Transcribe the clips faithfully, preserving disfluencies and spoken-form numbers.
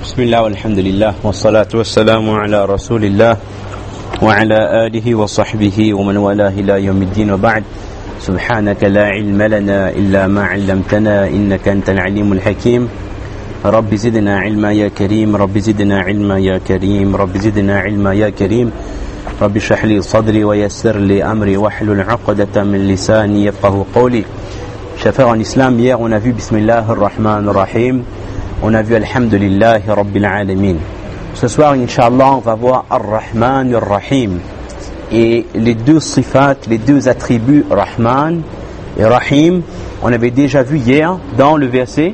بسم الله والحمد لله والصلاة والسلام على رسول الله وعلى آله وصحبه ومن والاه إلى يوم الدين وبعد سبحانك لا علم لنا إلا ما علمتنا إنك أنت العليم الحكيم رب زدنا علما يا كريم رب زدنا علما يا كريم رب زدنا علما يا كريم رب اشرح لي صدري ويسر لي أمري واحلل عقدة من لساني يفقه قولي. Chers frères en islam, hier on a vu Bismillah ar-Rahman ar-Rahim, on a vu Alhamdulillah Rabbil Alamin. Ce soir, Inch'Allah, on va voir Ar-Rahman ar-Rahim. Et les deux sifat, les deux attributs Rahman et Rahim, on avait déjà vu hier dans le verset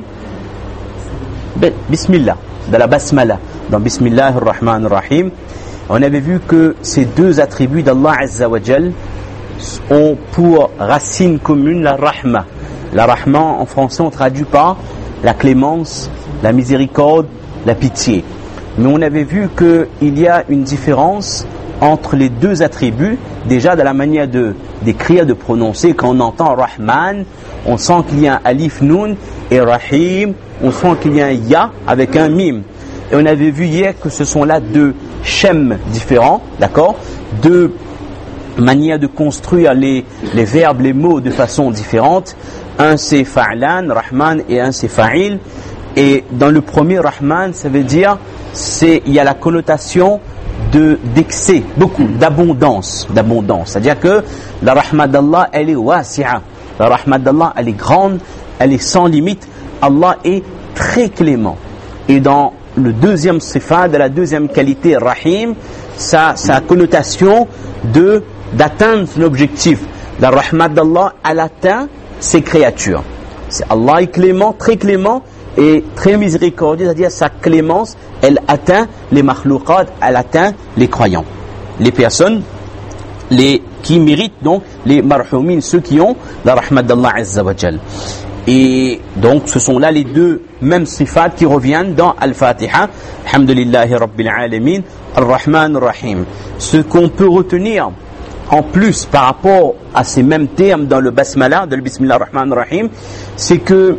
Bismillah, dans la Basmala, dans Bismillah ar-Rahman ar-Rahim. On avait vu que ces deux attributs d'Allah Azza wa Jal ont pour racine commune la Rahma. La Rahma, en français, on traduit par la clémence, la miséricorde, la pitié. Mais on avait vu qu'il y a une différence entre les deux attributs. Déjà, dans la manière de d'écrire, de prononcer, quand on entend Rahman, on sent qu'il y a un alif nun, et Rahim, on sent qu'il y a un ya avec un mim. Et on avait vu hier que ce sont là deux shem différents, d'accord, deux manières de construire les, les verbes, les mots de façon différente. Un c'est fa'lan, Rahman, et un c'est fa'il. Et dans le premier Rahman, ça veut dire, c'est, il y a la connotation de, d'excès, beaucoup, d'abondance, d'abondance. C'est-à-dire que la Rahma d'Allah, elle est wasi'a. La Rahma d'Allah, elle est grande, elle est sans limite. Allah est très clément. Et dans le deuxième sifat, de la deuxième qualité, Rahim, ça, ça a connotation de, d'atteindre son objectif. La Rahma d'Allah, elle atteint ses créatures. C'est Allah est clément, très clément et très miséricordieux, c'est-à-dire sa clémence, elle atteint les makhlouqat, elle atteint les croyants, les personnes les, qui méritent donc les marhoumin, ceux qui ont la rahmat d'Allah Azza wa Jal. Et donc ce sont là les deux mêmes sifat qui reviennent dans Al-Fatiha. Alhamdulillahi Rabbil Alamin, Ar-Rahman Ar-Rahim. Ce qu'on peut retenir en plus par rapport à ces mêmes termes dans le Basmala, dans le Bismillah ar-Rahman ar-Rahim, c'est que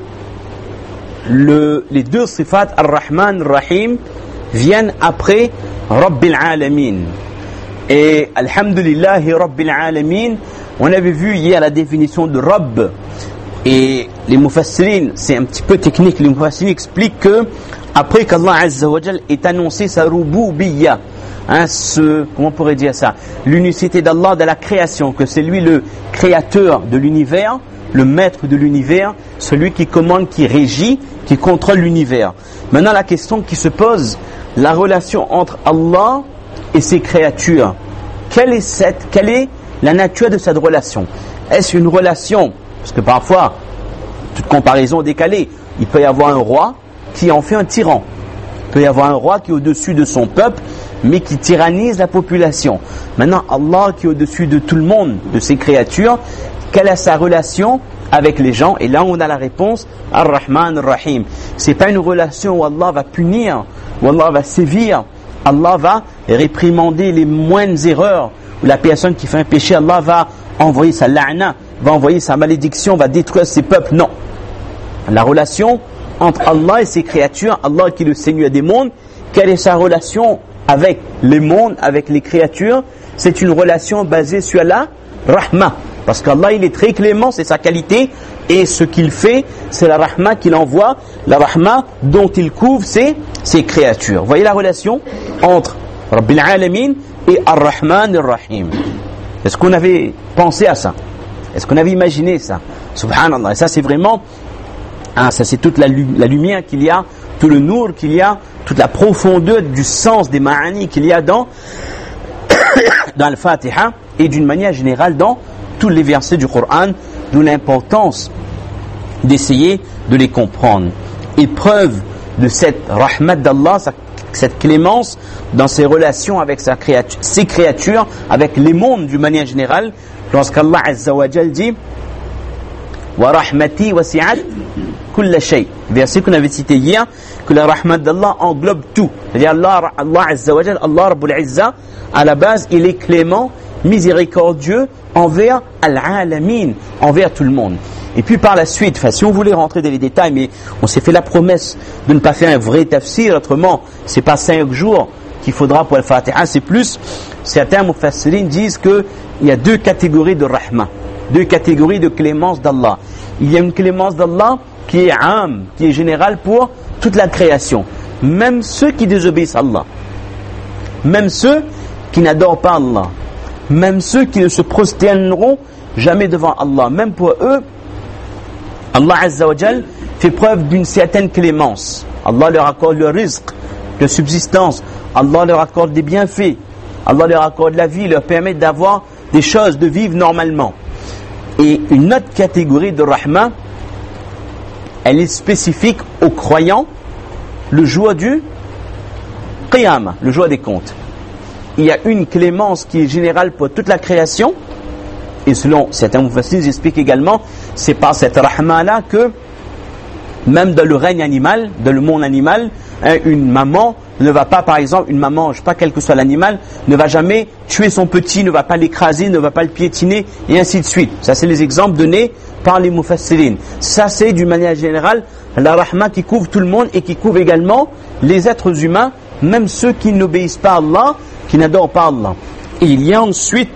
le, les deux sifat ar-Rahman ar-Rahim viennent après Rabbil Alamin. Et Alhamdulillahi Rabbil Alamin, on avait vu hier la définition de Rabb. Et les Mufassirin, c'est un petit peu technique, les Mufassirin expliquent que après qu'Allah Azza wa Jal ait annoncé sa Rububiyyah, Hein, ce, comment on pourrait dire ça, l'unicité d'Allah dans la création, que c'est lui le créateur de l'univers, le maître de l'univers, celui qui commande, qui régit, qui contrôle l'univers. Maintenant la question qui se pose, la relation entre Allah et ses créatures, quelle est cette, quelle est la nature de cette relation? Est-ce une relation, parce que parfois, toute comparaison décalée, il peut y avoir un roi qui en fait un tyran, il peut y avoir un roi qui est au-dessus de son peuple, mais qui tyrannise la population. Maintenant, Allah qui est au-dessus de tout le monde, de ses créatures, quelle est sa relation avec les gens? Et là, on a la réponse, Ar-Rahman Ar-Rahim. C'est pas une relation où Allah va punir, où Allah va sévir, Allah va réprimander les moindres erreurs, où la personne qui fait un péché, Allah va envoyer sa la'na, va envoyer sa malédiction, va détruire ses peuples. Non. La relation entre Allah et ses créatures, Allah qui est le Seigneur des mondes, quelle est sa relation avec les mondes, avec les créatures? C'est une relation basée sur la rahma, parce qu'Allah il est très clément, c'est sa qualité, et ce qu'il fait c'est la rahma qu'il envoie, la rahma dont il couvre ses, ses créatures. Vous voyez la relation entre Rabbil Alamin et Ar-Rahman Ar-Rahim. Est-ce qu'on avait pensé à ça? Est-ce qu'on avait imaginé ça? Subhanallah. Et ça c'est vraiment hein, ça c'est toute la, la lumière qu'il y a, tout le nour qu'il y a, toute la profondeur du sens des ma'ani qu'il y a dans, dans le Fatiha et d'une manière générale dans tous les versets du Coran, d'où l'importance d'essayer de les comprendre. Et preuve de cette rahmat d'Allah, cette clémence dans ses relations avec sa créature, ses créatures, avec les mondes d'une manière générale, lorsqu'Allah Azza wa Jal dit wa rahmati wasi'at kulla shay, verset qu'on avait cité hier, que la rahmat d'Allah englobe tout. C'est-à-dire Allah, Allah Azza wa Jal, Allah Rabbul Izza, à la base, il est clément, miséricordieux envers Al-Alamin, envers tout le monde. Et puis par la suite, enfin, si on voulait rentrer dans les détails, mais on s'est fait la promesse de ne pas faire un vrai tafsir, autrement, c'est pas cinq jours qu'il faudra pour le Fatiha, c'est plus. Certains mufassirin disent qu'il y a deux catégories de rahma, deux catégories de clémence d'Allah. Il y a une clémence d'Allah qui est âme, qui est générale pour toute la création. Même ceux qui désobéissent à Allah, même ceux qui n'adorent pas Allah, même ceux qui ne se prosterneront jamais devant Allah, même pour eux, Allah Azza wa Jal fait preuve d'une certaine clémence. Allah leur accorde le rizq, de subsistance. Allah leur accorde des bienfaits. Allah leur accorde la vie, leur permet d'avoir des choses, de vivre normalement. Et une autre catégorie de rahma, elle est spécifique aux croyants, le jour du qiyamah, le jour des comptes. Il y a une clémence qui est générale pour toute la création. Et selon certains mufassirs, ils expliquent également, c'est par cette rahma-là que, même dans le règne animal, dans le monde animal, hein, une maman ne va pas, par exemple, une maman, je ne sais pas quel que soit l'animal, ne va jamais tuer son petit, ne va pas l'écraser, ne va pas le piétiner, et ainsi de suite. Ça, c'est les exemples donnés par les mufassirin. Ça, c'est d'une manière générale la rahma qui couvre tout le monde et qui couvre également les êtres humains, même ceux qui n'obéissent pas à Allah, qui n'adorent pas Allah. Et il y a ensuite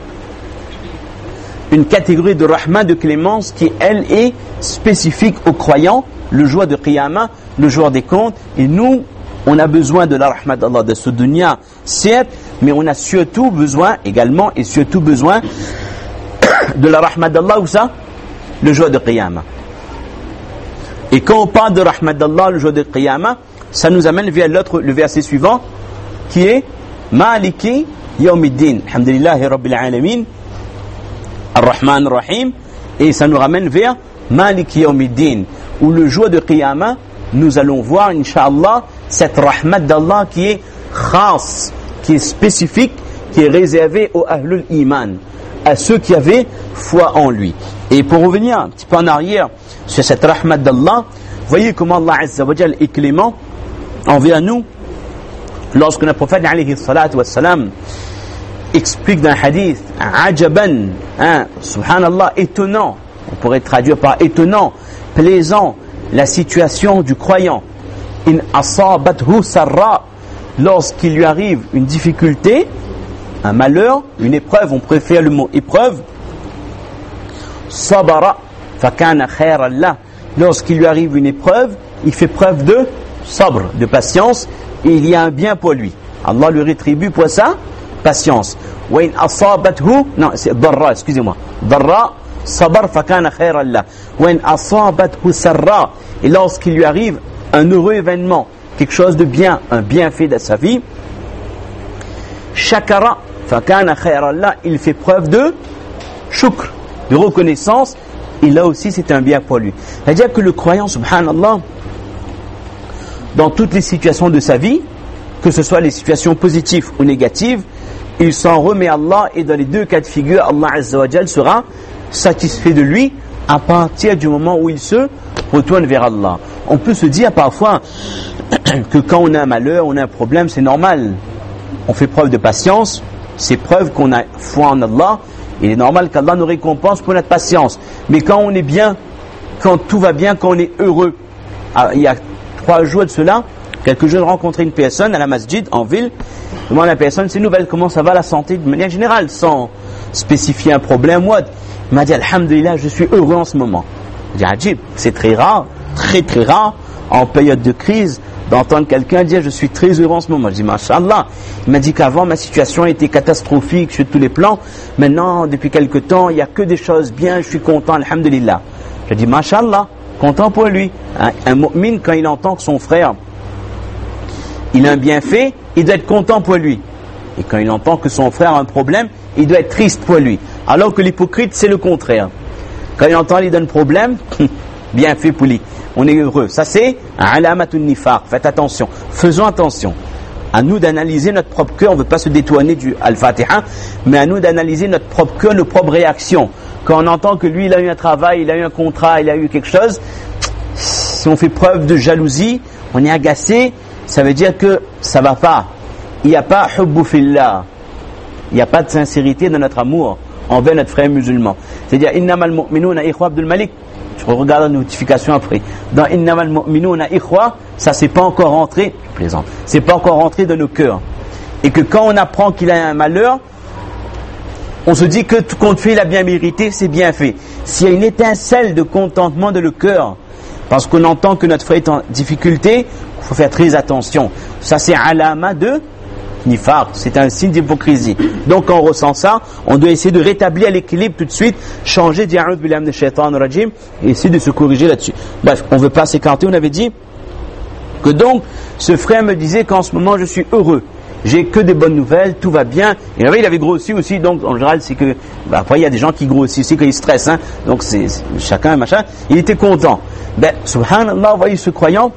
une catégorie de rahma, de clémence, qui elle est spécifique aux croyants, le jour de Qiyamah, le jour des comptes. Et nous, on a besoin de la rahma d'Allah, de ce dunya, certes, mais on a surtout besoin, également, et surtout besoin de la rahma d'Allah, où ça? Le jour de Qiyamah. Et quand on parle de rahma d'Allah, le jour de Qiyamah, ça nous amène vers l'autre, le verset suivant, qui est Maliki Yawmiddin. Alhamdulillahi Rabbil Alamin. Ar-Rahman Ar-Rahim, et ça nous ramène vers Malik Yawmiddin, où le jour de Qiyamah, nous allons voir, Inch'Allah, cette rahmat d'Allah qui est khas, qui est spécifique, qui est réservée aux Ahlul Iman, à ceux qui avaient foi en lui. Et pour revenir un petit peu en arrière sur cette rahmat d'Allah, voyez comment Allah Azza wa Jal est clément envers nous. Lorsque le prophète alayhi salatu wa salam explique dans un hadith, ajaban, hein, subhanallah, étonnant, on pourrait traduire par étonnant, plaisant, la situation du croyant. In asabathu sarra, lorsqu'il lui arrive une difficulté, un malheur, une épreuve, on préfère le mot épreuve, sabara, fakana khayran lah, lorsqu'il lui arrive une épreuve, il fait preuve de sabr, de patience, et il y a un bien pour lui. Allah lui rétribue pour ça patience. Wa in asabathu, non, c'est darra, excusez-moi. Darra, sabar fakana khayran lah. Wa in asabathu sarra, et lorsqu'il lui arrive un heureux événement, quelque chose de bien, un bienfait de sa vie, shakara fakana khayran lah, il fait preuve de shukr, de reconnaissance, et là aussi c'est un bien pour lui. C'est-à-dire que le croyant, subhanallah, dans toutes les situations de sa vie, que ce soit les situations positives ou négatives, il s'en remet à Allah, et dans les deux cas de figure, Allah Azza wa Jal sera satisfait de lui à partir du moment où il se retourne vers Allah. On peut se dire parfois que quand on a un malheur, on a un problème, c'est normal. On fait preuve de patience, c'est preuve qu'on a foi en Allah, il est normal qu'Allah nous récompense pour notre patience. Mais quand on est bien, quand tout va bien, quand on est heureux, il y a trois jours de cela, quelques jours, rencontrer une personne à la masjid, en ville. Je demande à la personne, c'est nouvelle, comment ça va la santé de manière générale, sans spécifier un problème. Moi, il m'a dit, alhamdulillah, je suis heureux en ce moment. Je dis, ajib, c'est très rare, très très rare, en période de crise, d'entendre quelqu'un dire, je suis très heureux en ce moment. Je dis, mashallah. Il m'a dit qu'avant, ma situation était catastrophique sur tous les plans. Maintenant, depuis quelque temps, il n'y a que des choses bien, je suis content, alhamdulillah. Je dis, mashallah, content pour lui. Un, un mu'min, quand il entend que son frère, il a un bienfait, il doit être content pour lui. Et quand il entend que son frère a un problème, il doit être triste pour lui. Alors que l'hypocrite, c'est le contraire. Quand il entend qu'il donne problème, bienfait pour lui. On est heureux. Ça, c'est alamatun nifaq. Faites attention. Faisons attention. À nous d'analyser notre propre cœur. On ne veut pas se détourner du Al-Fatiha, mais à nous d'analyser notre propre cœur, nos propres réactions. Quand on entend que lui, il a eu un travail, il a eu un contrat, il a eu quelque chose, si on fait preuve de jalousie, on est agacé, ça veut dire que ça ne va pas. Il n'y a pas hubbu fillah. Il n'y a pas de sincérité dans notre amour envers notre frère musulman. C'est-à-dire, innamal mu'minuna ikhwa Abdul Malik. Je On regarde la notification après. Dans Innamal mu'minuna ikhwa, ça c'est pas encore rentré, je plaisante, c'est pas encore rentré dans nos cœurs. Et que quand on apprend qu'il a un malheur, on se dit que tout compte fait, il a bien mérité, c'est bien fait. S'il y a une étincelle de contentement dans le cœur, parce qu'on entend que notre frère est en difficulté, il faut faire très attention. Ça c'est alama de nifaq, c'est un signe d'hypocrisie. Donc quand on ressent ça, on doit essayer de rétablir l'équilibre tout de suite, changer d'A'oudh billahi minash shaitanir rajim et essayer de se corriger là-dessus. Bref, on ne veut pas s'écarter, on avait dit que donc ce frère me disait qu'en ce moment je suis heureux. J'ai que des bonnes nouvelles, tout va bien. Et il avait grossi aussi, donc en général c'est que bah, après il y a des gens qui grossissent aussi quand ils stressent, hein. Donc c'est, c'est chacun machin. Il était content. Ben subhanallah, vous voyez ce croyant,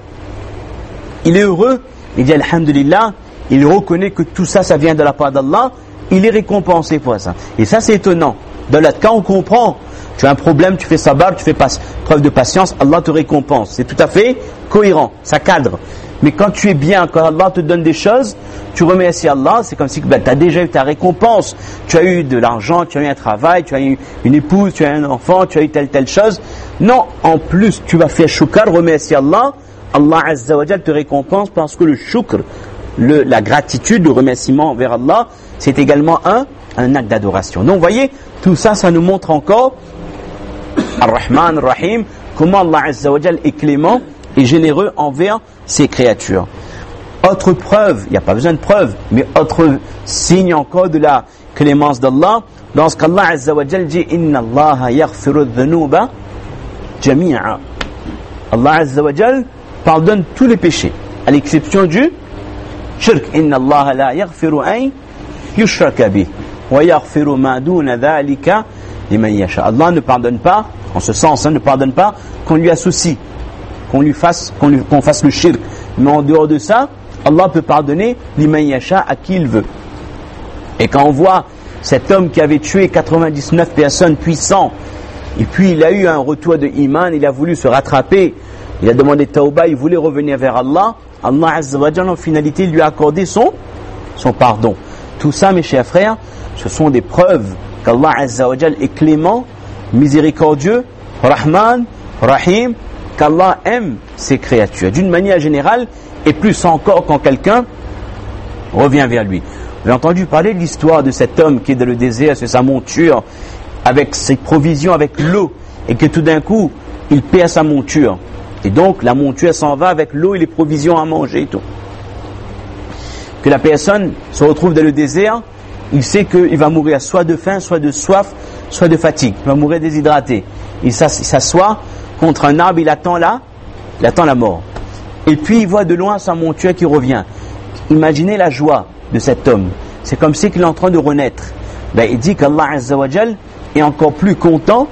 il est heureux, il dit alhamdulillah, il reconnaît que tout ça, ça vient de la part d'Allah, il est récompensé pour ça. Et ça c'est étonnant. Dans le cas on comprend, tu as un problème, tu fais sabar, tu fais pas, preuve de patience, Allah te récompense. C'est tout à fait cohérent, ça cadre. Mais quand tu es bien, quand Allah te donne des choses, tu remercies Allah, c'est comme si ben, tu as déjà eu ta récompense. Tu as eu de l'argent, tu as eu un travail, tu as eu une épouse, tu as eu un enfant, tu as eu telle telle chose. Non, en plus, tu vas faire shukr, remercier Allah. Allah Azza wa Jal te récompense parce que le shukr, le, la gratitude, le remerciement envers Allah, c'est également un, un acte d'adoration. Donc, vous voyez, tout ça, ça nous montre encore Ar-Rahman, Ar-Rahim, comment Allah Azza wa Jal est clément et généreux envers ses créatures. Autre preuve, il n'y a pas besoin de preuve, mais autre signe encore de la clémence d'Allah, lorsqu'Allah Azza wa Jal dit Inna Allah yaghfiru dhunuba jami'a. Allah Azza wa Jal pardonne tous les péchés, à l'exception du shirk. Inna Allah la yaghfiru an yushraka bih wa yaghfiru ma duna dhalika liman yasha. Allah ne pardonne pas, en ce sens, hein, ne pardonne pas qu'on lui associe, qu'on lui fasse, qu'on, lui, qu'on fasse le shirk. Mais en dehors de ça, Allah peut pardonner liman yasha à qui il veut. Et quand on voit cet homme qui avait tué quatre-vingt-dix-neuf personnes puissants, et puis il a eu un retour de iman, il a voulu se rattraper, il a demandé tauba, il voulait revenir vers Allah, Allah Azza wa Jalla en finalité lui a accordé son, son pardon. Tout ça, mes chers frères, ce sont des preuves qu'Allah Azza wa Jalla est clément, miséricordieux, Rahman, Rahim, qu'Allah aime ses créatures d'une manière générale, et plus encore quand quelqu'un revient vers lui. Vous avez entendu parler de l'histoire de cet homme qui est dans le désert sur sa monture, avec ses provisions, avec l'eau, et que tout d'un coup, il perd sa monture. Et donc, la monture s'en va avec l'eau et les provisions à manger et tout. Que la personne se retrouve dans le désert, il sait qu'il va mourir soit de faim, soit de soif, soit de fatigue. Il va mourir déshydraté. Il s'assoit contre un arbre, il attend là, il attend la mort. Et puis il voit de loin sa monture qui revient. Imaginez la joie de cet homme. C'est comme si il est en train de renaître. Ben, il dit qu'Allah Azza wa Jal est encore plus content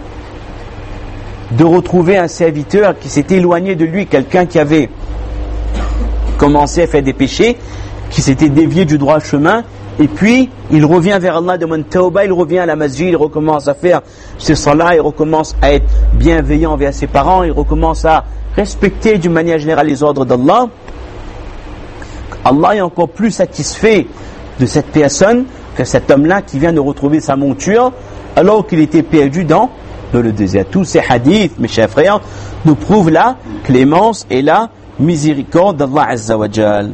de retrouver un serviteur qui s'était éloigné de lui, quelqu'un qui avait commencé à faire des péchés, qui s'était dévié du droit chemin, et puis il revient vers Allah, demande tauba, il revient à la masjid, il recommence à faire ses salahs, il recommence à être bienveillant envers ses parents, il recommence à respecter d'une manière générale les ordres d'Allah. Allah est encore plus satisfait de cette personne que cet homme-là qui vient de retrouver sa monture alors qu'il était perdu dans, dans le désert. Tous ces hadiths, mes chers frères, nous prouvent la clémence et la miséricorde d'Allah Azza wa Jal.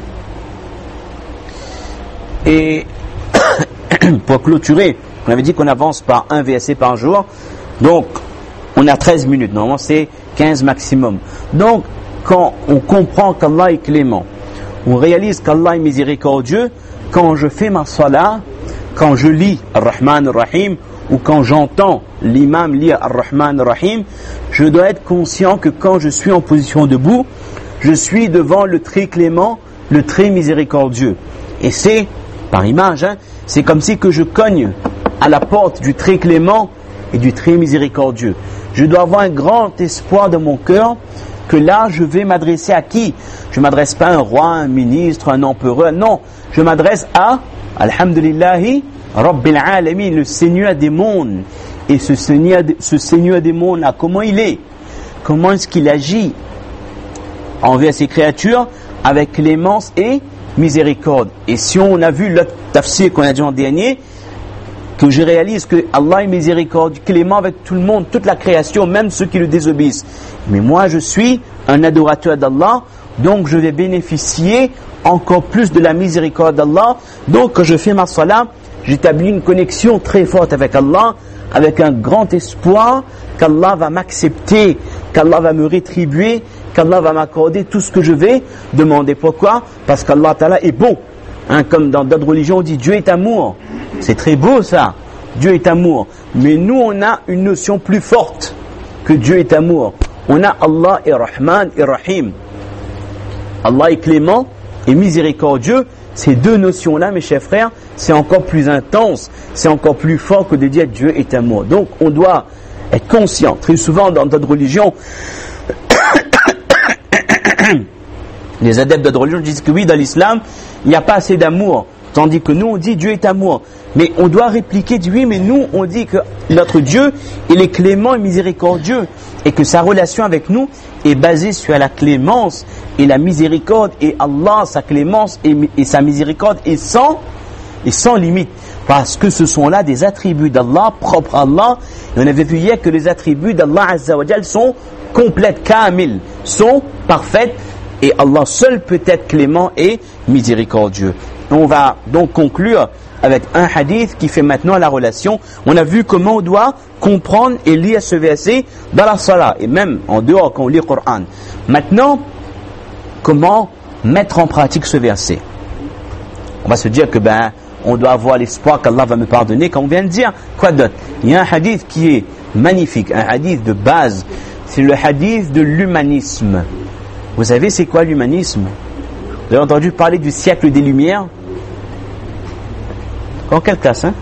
Et pour clôturer, on avait dit qu'on avance par un verset par jour, donc on a treize minutes, normalement c'est quinze maximum. Donc quand on comprend qu'Allah est clément, on réalise qu'Allah est miséricordieux, quand je fais ma salat, quand je lis Ar-Rahman Ar-Rahim, ou quand j'entends l'imam lire Ar-Rahman Ar-Rahim, je dois être conscient que quand je suis en position debout, je suis devant le très clément, le très miséricordieux. Et c'est, par image, hein, c'est comme si que je cogne à la porte du très clément et du très miséricordieux. Je dois avoir un grand espoir dans mon cœur que là, je vais m'adresser à qui? Je ne m'adresse pas à un roi, un ministre, un empereur, non. Je m'adresse à Alhamdulillahi Rabbil Alamin, le Seigneur des mondes. Et ce Seigneur, ce Seigneur des mondes là, comment il est? Comment est-ce qu'il agit envers ses créatures avec clémence et miséricorde? Et si on a vu l'autre tafsir qu'on a dit en dernier, que je réalise que Allah est miséricordieux, clément avec tout le monde, toute la création, même ceux qui le désobéissent. Mais moi je suis un adorateur d'Allah, donc je vais bénéficier encore plus de la miséricorde d'Allah. Donc quand je fais ma salat, j'établis une connexion très forte avec Allah, avec un grand espoir qu'Allah va m'accepter, qu'Allah va me rétribuer, qu'Allah va m'accorder tout ce que je vais demander. Pourquoi? Parce qu'Allah Ta'ala est bon. Hein, comme dans d'autres religions on dit Dieu est amour. C'est très beau ça, Dieu est amour. Mais nous on a une notion plus forte que Dieu est amour. On a Allah est Rahman et Rahim. Allah est clément et miséricordieux. Ces deux notions-là, mes chers frères, c'est encore plus intense, c'est encore plus fort que de dire Dieu est amour. Donc on doit être conscient. Très souvent dans d'autres religions, les adeptes d'autres religions disent que oui, dans l'islam, il n'y a pas assez d'amour. Tandis que nous, on dit Dieu est amour. Mais on doit répliquer, dit oui, mais nous, on dit que notre Dieu, il est clément et miséricordieux. Et que sa relation avec nous est basée sur la clémence et la miséricorde. Et Allah, sa clémence et, et sa miséricorde est sans, est sans limite. Parce que ce sont là des attributs d'Allah, propres à Allah. Et on avait vu hier que les attributs d'Allah Azza wa Jal sont complètes, kamil, sont parfaites. Et Allah seul peut être clément et miséricordieux. On va donc conclure avec un hadith qui fait maintenant la relation. On a vu comment on doit comprendre et lire ce verset dans la salat et même en dehors quand on lit le Coran. Maintenant, comment mettre en pratique ce verset? On va se dire que ben on doit avoir l'espoir qu'Allah va me pardonner, comme on vient de dire. Quoi d'autre? Il y a un hadith qui est magnifique, un hadith de base. C'est le hadith de l'humanisme. Vous savez c'est quoi l'humanisme? Vous avez entendu parler du siècle des Lumières? En quelle classe, hein?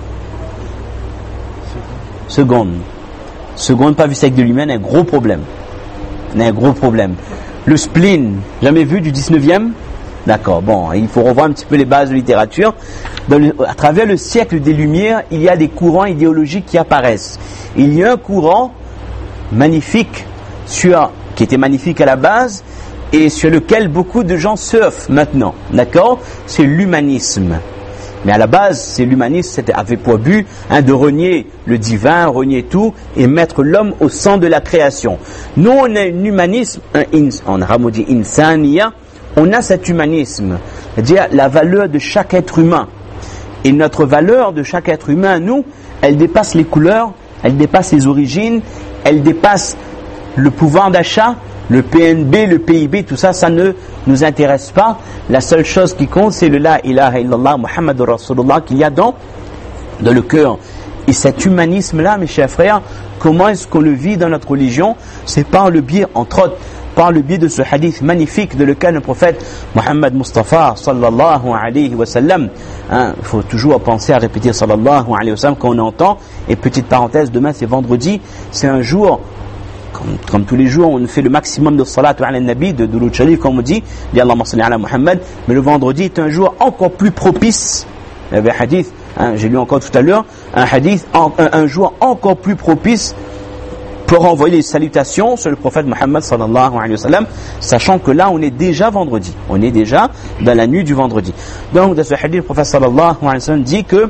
Seconde. Seconde, pas vu siècle de Lumière, un gros problème. Un gros problème. Le spleen, jamais vu du dix-neuvième? D'accord, bon, il faut revoir un petit peu les bases de littérature. Dans le, à travers le siècle des Lumières, il y a des courants idéologiques qui apparaissent. Il y a un courant magnifique, sur, qui était magnifique à la base, et sur lequel beaucoup de gens surfent maintenant. D'accord? C'est l'humanisme. Mais à la base, c'est l'humanisme, c'était avait pour but hein, de renier le divin, renier tout et mettre l'homme au centre de la création. Nous, on a un humanisme, un ins, en arabe on dit insaniya, on a cet humanisme, c'est-à-dire la valeur de chaque être humain. Et notre valeur de chaque être humain, nous, elle dépasse les couleurs, elle dépasse les origines, elle dépasse le pouvoir d'achat, le P N B, le P I B, tout ça, ça ne nous intéresse pas. La seule chose qui compte, c'est le La ilaha illallah Muhammadur Rasulullah qu'il y a dans, dans le cœur. Et cet humanisme-là, mes chers frères, comment est-ce qu'on le vit dans notre religion? C'est par le biais, entre autres, par le biais de ce hadith magnifique de lequel le prophète Muhammad Mustafa sallallahu alayhi wa sallam, hein, il faut toujours penser à répéter sallallahu alayhi wa sallam quand on entend. Et petite parenthèse, demain c'est vendredi, c'est un jour Comme, comme tous les jours, on fait le maximum de salat ala nabi, de Duroud Sharif, comme on dit, dit Allahumma salli ala Muhammad. Mais le vendredi est un jour encore plus propice. Il y avait un hadith, hein, j'ai lu encore tout à l'heure, un hadith, un, un jour encore plus propice pour envoyer les salutations sur le prophète Muhammad sallallahu alayhi wa sallam, sachant que là, on est déjà vendredi. On est déjà dans la nuit du vendredi. Donc, dans ce hadith, le prophète sallallahu alayhi wa sallam dit que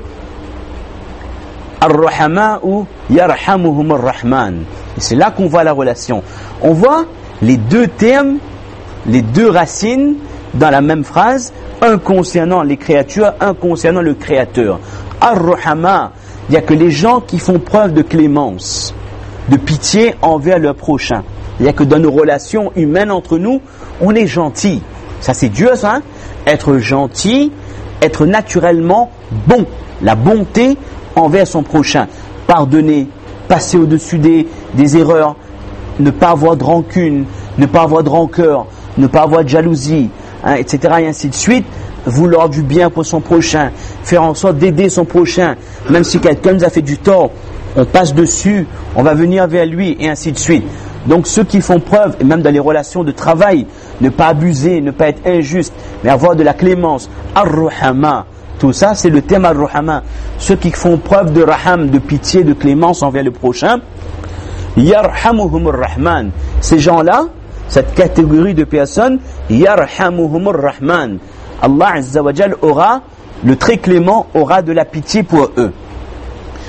Ar-Rahama'u yarhamuhum ar-Rahman. Et c'est là qu'on voit la relation. On voit les deux termes, les deux racines dans la même phrase, un concernant les créatures, un concernant le Créateur. Ar-Rahama, il n'y a que les gens qui font preuve de clémence, de pitié envers leur prochain. Il n'y a que dans nos relations humaines entre nous, on est gentil. Ça c'est Dieu, ça. Hein? Être gentil, être naturellement bon. La bonté envers son prochain. Pardonner, passer au-dessus des, des erreurs, ne pas avoir de rancune, ne pas avoir de rancœur, ne pas avoir de jalousie, hein, et cetera et ainsi de suite. Vouloir du bien pour son prochain, faire en sorte d'aider son prochain, même si quelqu'un nous a fait du tort, on passe dessus, on va venir vers lui, et ainsi de suite. Donc ceux qui font preuve, et même dans les relations de travail, ne pas abuser, ne pas être injuste, mais avoir de la clémence, ar-ruhama, tout ça c'est le thème ar-ruhama. Ceux qui font preuve de raham, de pitié, de clémence envers le prochain, yarhamuhum ar-rahman. Ces gens-là, cette catégorie de personnes, yarhamuhum ar-rahman. Allah Azza wa Jal aura, le très clément aura de la pitié pour eux.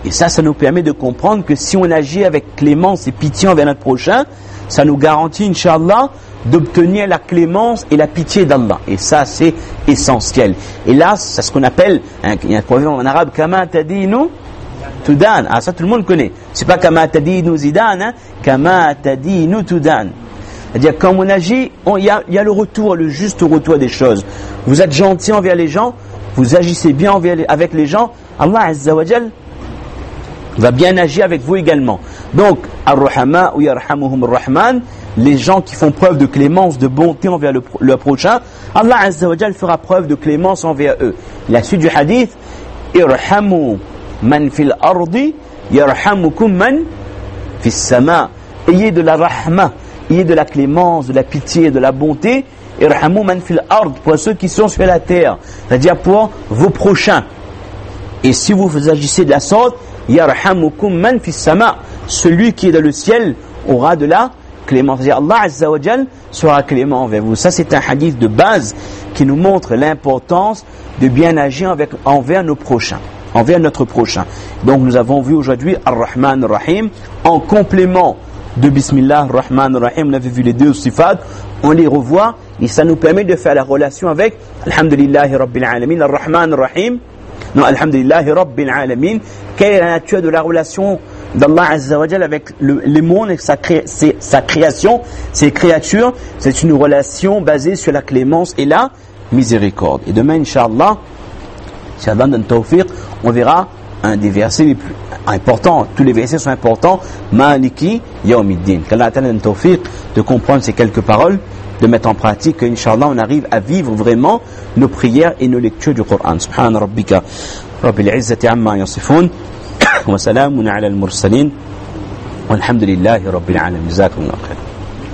Et ça, ça nous permet de comprendre que si on agit avec clémence et pitié envers notre prochain, ça nous garantit, Inch'Allah, d'obtenir la clémence et la pitié d'Allah. Et ça, c'est essentiel. Et là, c'est ce qu'on appelle, hein, il y a un proverbe en arabe, Kama tadinu tudan. Ah, ça tout le monde connaît. C'est pas Kama tadinu zidan, hein, Kama tadinu tudan. C'est-à-dire, quand on agit, il y a, y a le retour, le juste retour des choses. Vous êtes gentil envers les gens, vous agissez bien envers les, avec les gens, Allah Azza wa Jal va bien agir avec vous également. Donc, Ar-Rahama ou Yarhamuhum Ar-Rahman, les gens qui font preuve de clémence, de bonté envers le, le prochain, Allah Azza wa Jal fera preuve de clémence envers eux. La suite du hadith, Irhamu man fil ardi, Yarhamukum man fis sama. Ayez de la rahma, ayez de la clémence, de la pitié, de la bonté, Irhamu man fil ard, pour ceux qui sont sur la terre, c'est-à-dire pour vos prochains. Et si vous vous agissez de la sorte, Yarhamukum man fis sama, celui qui est dans le ciel aura de la clémence. C'est-à-dire Allah Azza wa Jal sera clément envers vous. Ça, c'est un hadith de base qui nous montre l'importance de bien agir avec, envers nos prochains, envers notre prochain. Donc nous avons vu aujourd'hui Ar-Rahman Ar-Rahim en complément de Bismillah Ar-Rahman Ar-Rahim. On avait vu les deux sifat, on les revoit et ça nous permet de faire la relation avec Alhamdulillahi Rabbil Alamin, Ar-Rahman Ar-Rahim. Non, Alhamdulillahi Rabbil Alamin. Quelle est la nature de la relation d'Allah Azza wa Jal avec le, le monde et sa, cré, ses, sa création, ses créatures? C'est une relation basée sur la clémence et la miséricorde. Et demain, Inch'Allah, si Allah donne tawfiq, on verra un des versets les plus importants. Tous les versets sont importants. Maliki Yawmiddin. Qu'Allah donne tawfiq de comprendre ces quelques paroles, de mettre en pratique, que Inch'Allah on arrive à vivre vraiment nos prières et nos lectures du Coran. Subhana rabbika rabbil izzati amma yasifun wa salamun ala al-mursalin walhamdulillahi rabbil alamin. Jazakumullahu khairan.